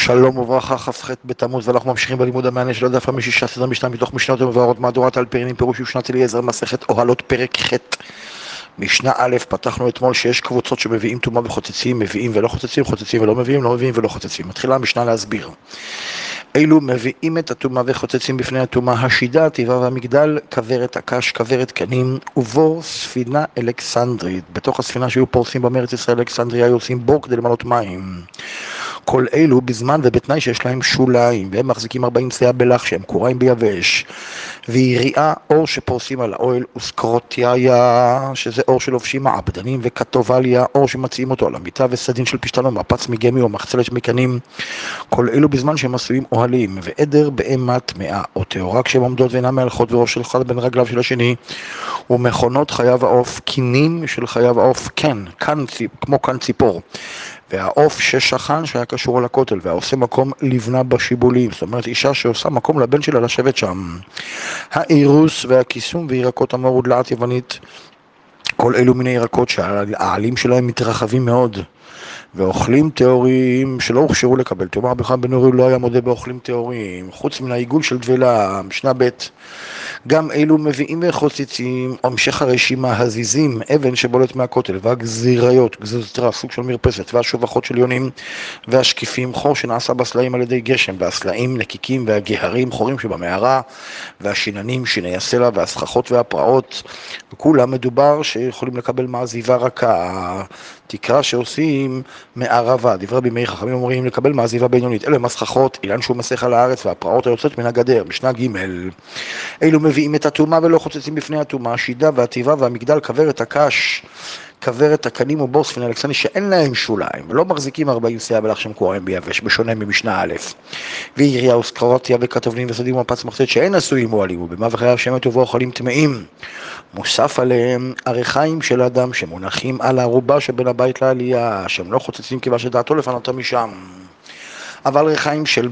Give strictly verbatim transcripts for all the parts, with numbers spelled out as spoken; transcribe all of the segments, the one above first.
שלום וברכה, כ"ח בתמוז, ואנחנו ממשיכים בלימוד המענה של הדף החמישי עשרים ושתיים מתוך משנות ומבוארות מהדורת אלפרינים, פירוש בשנת אליעזר, מסכת אוהלות פרק ח'. משנה א', פתחנו אתמול שיש קבוצות שמביאים טומאה וחוצצים, מביאים ולא חוצצים, חוצצים ולא מביאים, לא מביאים ולא חוצצים. מתחילה המשנה להסביר. אילו מביאים את הטומאה וחוצצים בפני הטומאה, השידה, הטבעה והמגדל, כוורת הקש, כוורת קנים, ובור ספינה אלכסנדרית. בתוך הספינה שהיו פורסים בארץ ישראל אלכסנדריה, היו עושים בור כדי למלות מים. כל אלו בזמן ובתנאי שיש להם שוליים, והם מחזיקים ארבעים שאה בלח שהם קוראים ביבש, ויריעה אור שפורסים על האוהל, וסקרוטיה, שזה אור שלובשים מעבדנים, וכתובליה, אור שמציעים אותו על המיטה, וסדין של פשטן או מפץ מגמי או מחצלת מקנים. כל אלו בזמן שהם עשויים אוהלים, ועדר בהמה טמאה או טהורה כשהם עומדות ואינן מהלכות, וראש של אחד בין רגליו של השני, ומכונות חייו העוף, קינים של חייו העוף, כן, כאן, כמו כאן ציפור. והעוף ששכן שהיה קשור על הכותל, והעושה מקום לבנה בשיבולים, זאת אומרת אישה שעושה מקום לבן שלה לשבת שם. האירוס והכיסום וירקות המור ודלעת יוונית, כל אלו מיני ירקות שהעלים שלהם מתרחבים מאוד, ואוכלים תיאורים שלא הוכשרו לקבל. תאמר בכלל בן אורי לא היה מודה באוכלים תיאורים, חוץ מן העיגול של דבלה, משנה ב'. גם אלו מביאים וחוצצים, המשך הרשימה, הזיזים, אבן שבולט מהכותל, והגזיריות, גזירה, סוג של מרפסת, והשובחות של יונים, והשקיפים, חור שנעשה בסלעים על ידי גשם, והסלעים נקיקים, והגהרים, חורים שבמערה, והשיננים, שיני הסלע, והסככות והפרעות, וכולם מדובר שיכולים לקבל מעזיבה רכה, תקרא שעושים מערבה. דברי בימי חכמים אומרים לקבל מעזיבה בינונית. אלה מסככות, אילן שהוא מסך על הארץ, והפרעות היוצאות מן הגדר. משנה ג'. אילו מביאים את הטומאה ולא חוצצים בפני הטומאה, השידה והטבעה והמגדל, כוורת הקש, כוורת הקנים ובור ספינה אלכסנדרית שאין להם שוליים, ולא מחזיקים ארבעים שאה בלח שהם קוראים ביבש, בשונה ממשנה א'. ויריעה וסקרוטיה וכתובלים וסדים ומפץ מחצלת שאין עשויים אוהלים, ובמה וחייו שמת ובו אוכלים טמאים. מוסף עליהם עריכיים של אדם שמונחים על הערובה שבין הבית לעלייה, שהם לא חוצצים כיוון שדעתו לפנותה משם. אבל ריחיים של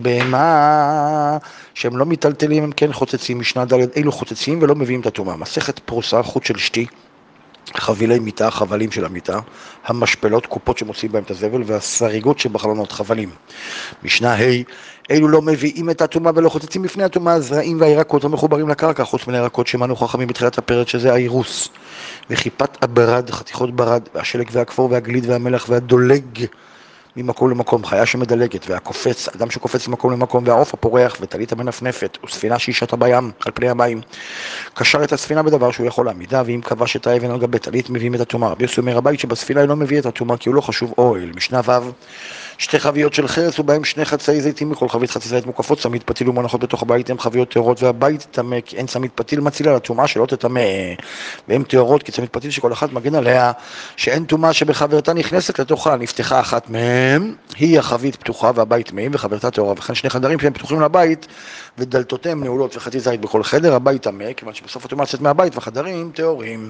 בהמה שהם לא מטלטלים הם כן חוצצים. משנה ד', אילו חוצצים ולא מביאים את הטומאה. מסכת פרוסה, חוט של שתי, חבילי מיטה, חבלים של המיטה, המשפלות, קופות שמוצאים בהם את הזבל, והסריגות שבחלונות, חבלים. משנה ה', אילו לא מביאים את הטומאה ולא חוצצים בפני הטומאה, הזרעים והירקות המחוברים לקרקע, חוץ מן הירקות שמנו חכמים בתחילת הפרק, שזה האירוס, וחיפת הברד, חתיכות ברד, והשלג והכפור והגליד והמלח והדולג ממקום למקום, חיה שמדלגת, והקופץ, אדם שקופץ ממקום למקום, והעוף הפורח, וטלית המנפנפת, וספינה שישתה בים, על פני המים. קשר את הספינה בדבר שהוא יכול לעמידה, ואם כבש את האבן על גבי טלית, מביאים את הטומאה. רבי יוסי אומר, הבית שבספינה לא מביא את הטומאה, כי הוא לא חשוב אוהל. משנה ו', שתי חביות של חרס, ובהם שני חצאי זיתים, מכל חבית חצי זית מוקפות, צמית פתיל ומונחות בתוך הבית, הם חביות טהורות, והבית טמא, כי אין צמית פתיל מצילה לטומאה שלא תטמא, והם טהורות, כי צמית פתיל שכל אחת מגן עליה, שאין טומאה שבחברתה נכנסת לתוכה, נפתחה אחת מהם, היא החבית פתוחה והבית טמא, וחברתה טהורה, וכן שני חדרים שהם פתוחים לבית, ודלתותיהם נעולות וחצי זית בכל חדר, הבית טמא, כיוון שבסוף הטומאה יוצאת מהבית, והחדרים טהורים.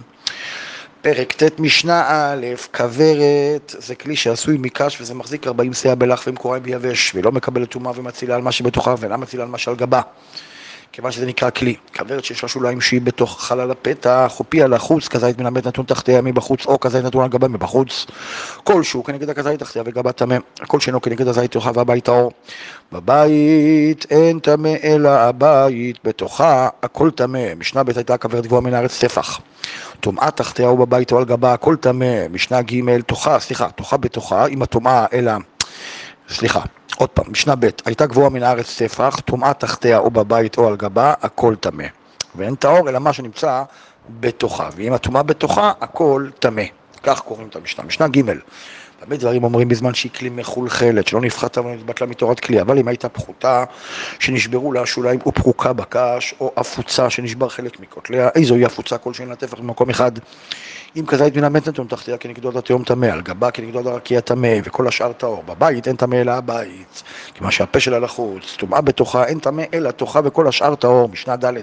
פרק ט' משנה א', כוורת זה כלי שעשוי מקש וזה מחזיק ארבעים שאה בלח והם קוראים ביבש ולא מקבל טומאה ומצילה על מה שבתוכה ואינה מצילה על מה שעל גבה, כיוון שזה נקרא כלי. כוורת שיש לה שוליים שהיא בתוך חלל הפתח, או פיה לחוץ, כזית מן הבית נתון תחתיה מבחוץ, או כזית נתון על גבה מבחוץ. כלשהו כנגד הכזית תחתיה וגבה טמא, כל שאינו כנגד הזית תוכה והבית טהור. בבית אין טמא אלא הבית, בתוכה הכל טמא. משנה ב' הייתה כוורת גבוהה מן הארץ טפח. טומאה תחתיה או בבית או על גבה, הכל טמא. משנה ג' תוכה, סליחה, תוכה בתוכה, עם הטומאה אלא, סליחה, עוד פעם, משנה ב' הייתה גבוהה מן הארץ טפח, טומאה תחתיה או בבית או על גבה, הכל טמא. ואין טהור אלא מה שנמצא בתוכה, ואם הטומאה בתוכה, הכל טמא. כך קוראים את המשנה. משנה ג' הרבה דברים אומרים בזמן שהיא כלי מחולחלת, שלא נפחתה ונתבטלה מתורת כלי, אבל אם הייתה פחותה, שנשברו לה השוליים ופרוקה בקש, או אפוצה שנשבר חלק מכותליה, איזו היא אפוצה כלשהי לטפח במקום אחד, אם כזית מן המת נתון תחתיה כנגדו עד התהום טמא, על גבה כנגדו עד הרקיע טמא, וכל השאר טהור. בבית אין טמא אלא הבית, כמה שהפה שלה לחוץ, טומאה בתוכה אין טמא אלא תוכה וכל השאר טהור. משנה ד'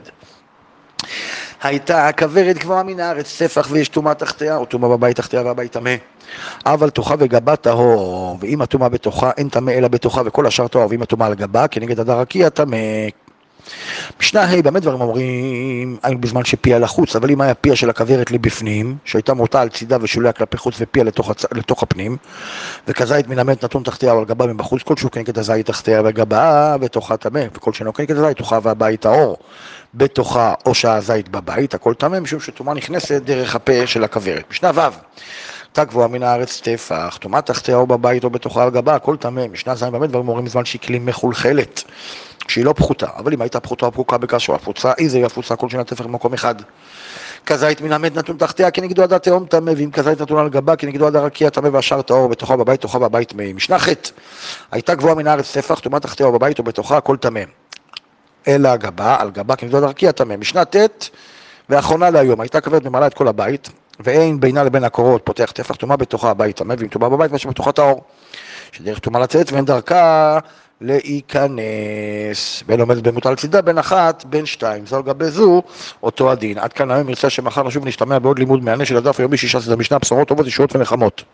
הייתה הכוורת גבוהה מן הארץ טפח ויש טומאה תחתיה, או טומאה בבית תחתיה והבית טמא, אבל תוכה וגבה טהור, ואם הטומאה בתוכה אין טמא אלא בתוכה וכל השאר טהור, ואם הטומאה על גבה כנגד עד הרקיע טמא. משנה ה' באמת דברים אומרים בזמן שפיה לחוץ, אבל אם היה פיה של הכוורת לבפנים, שהייתה מוטה על צידה ושוליה כלפי חוץ ופיה לתוך, הצ... לתוך הפנים, וכזית מן המת נתון תחתיה או על גבה מבחוץ, כלשהו כנגד הזית תחתיה וגבה בתוכה טמא, וכל שאינו כנגד הזית תוכה והבית האור בתוכה או שהזית בבית, הכל טמא, משום שטומאה נכנסת דרך הפה של הכוורת. משנה ו' תא גבוהה מן הארץ טפח, טומאה תחתיה או בבית או בתוכה על גבה, הכל טמא. משנה ז' באמת דברים אומרים בזמן שהיא כלי מחולחלת, שהיא לא פחותה, אבל אם הייתה פחותה או פחוקה בקש או הפוצה, איזה היא הפוצה כל שנה טפח במקום אחד. כזית מן המת נתון תחתיה כנגדו עד התהום טמא, ואם כזית נתון על גבה כנגדו עד הרקיע טמא והשאר טהור בתוכה בבית תוכה בבית טמא. משנה ח' הייתה גבוהה מן הארץ טפח, טומאה תחתיה או בבית או בתוכה, הכל טמא. אלא הגבה, על גבה כנגדו עד הרקיע טמא. משנה ט' ואחרונה להיום, הייתה כוורת ממלאה את כל הבית, ואין בינה לבין הקורות פותח טפח, טומאה בתוכה הבית טמא, ואם טומאה בבית מה שבתוכה טהור. שדרך טומאה לצאת ואין דרכה להיכנס, בין עומדת במוטל צידה, בין אחת, בין שתיים, זו על גבי זו, אותו הדין. עד כאן היום מרצה שמחר נשוב נשתמע בעוד לימוד מענה של הדף היומי שישה סדר משנה, בשורות טובות, ישועות ונחמות.